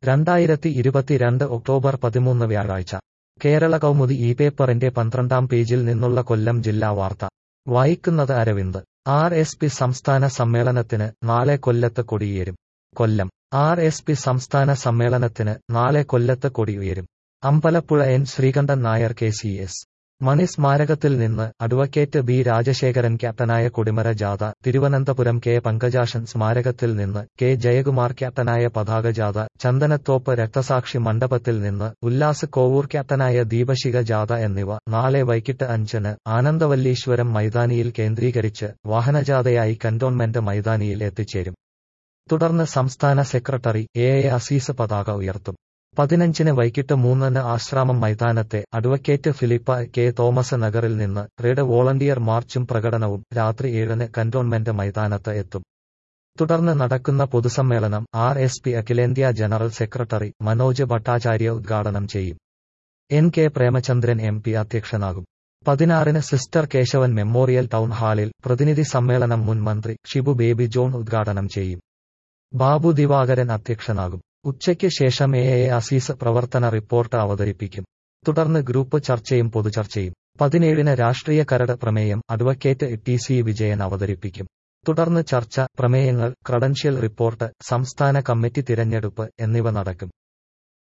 2022 October 13 വ്യാഴാഴ്ച കേരള കൗമുദി ഈ പേപ്പറിന്റെ 12-ാം പേജിൽ നിന്നുള്ള കൊല്ലം ജില്ലാ വാർത്ത വായിക്കുന്നത് അരവിന്ദ്. ആർ.എസ്.പി. സംസ്ഥാന സമ്മേളനത്തിന് നാളെ കൊല്ലത്ത് കൊടിയുയരും. കൊല്ലം. ആർ.എസ്.പി. സംസ്ഥാന സമ്മേളനത്തിന് നാളെ കൊല്ലത്ത് കൊടിയുയരും. അമ്പലപ്പുഴ എൻ. ശ്രീകണ്ഠൻ നായർ കെ.സി.എസ്. മണി സ്മാരകത്തിൽ നിന്ന് അഡ്വക്കേറ്റ് ബി. രാജശേഖരൻ ക്യാപ്റ്റനായ കൊടിമര ജാഥ, തിരുവനന്തപുരം കെ. പങ്കജാക്ഷൻ സ്മാരകത്തിൽ നിന്ന് കെ. ജയകുമാർ ക്യാപ്റ്റനായ പതാക ജാഥ, ചന്ദനത്തോപ്പ് രക്തസാക്ഷി മണ്ഡപത്തിൽ നിന്ന് ഉല്ലാസ് കോവൂർ ക്യാപ്റ്റനായ ദീപശിഖ ജാഥ എന്നിവ നാളെ വൈകിട്ട് 5-ന് ആനന്ദവല്ലീശ്വരം മൈതാനിയിൽ കേന്ദ്രീകരിച്ച് വാഹനജാഥയായി കന്റോൺമെന്റ് മൈതാനിയിൽ എത്തിച്ചേരും. തുടർന്ന് സംസ്ഥാന സെക്രട്ടറി എ. അസീസ് പതാക ഉയർത്തും. 15-ന് വൈകിട്ട് 3-ന് ആശ്രാമം മൈതാനത്തെ അഡ്വക്കേറ്റ് ഫിലിപ്പ കെ. തോമസ് നഗറിൽ നിന്ന് റെഡ് വോളണ്ടിയർ മാർച്ചും പ്രകടനവും രാത്രി 7-ന് കന്റോൺമെന്റ് മൈതാനത്ത് എത്തും. തുടർന്ന് നടക്കുന്ന പൊതുസമ്മേളനം ആർ.എസ്.പി. അഖിലേന്ത്യാ ജനറൽ സെക്രട്ടറി മനോജ് ഭട്ടാചാര്യ ഉദ്ഘാടനം ചെയ്യും. എൻ. കെ. പ്രേമചന്ദ്രൻ എം.പി. അധ്യക്ഷനാകും. 16-ന് സിസ്റ്റർ കേശവൻ മെമ്മോറിയൽ ടൗൺ ഹാളിൽ പ്രതിനിധി സമ്മേളനം മുൻ മന്ത്രി ഷിബു ബേബി ജോൺ ഉദ്ഘാടനം ചെയ്യും. ബാബു ദിവാകരൻ അധ്യക്ഷനാകും. ഉച്ചയ്ക്ക് ശേഷം എ. അസീസ് പ്രവർത്തന റിപ്പോർട്ട് അവതരിപ്പിക്കും. തുടർന്ന് ഗ്രൂപ്പ് ചർച്ചയും പൊതുചർച്ചയും. 17-ന് രാഷ്ട്രീയ കരട് പ്രമേയം അഡ്വക്കേറ്റ് ടി.സി. വിജയൻ അവതരിപ്പിക്കും. തുടർന്ന് ചർച്ച, പ്രമേയങ്ങൾ, ക്രെഡൻഷ്യൽ റിപ്പോർട്ട്, സംസ്ഥാന കമ്മിറ്റി തിരഞ്ഞെടുപ്പ് എന്നിവ നടക്കും.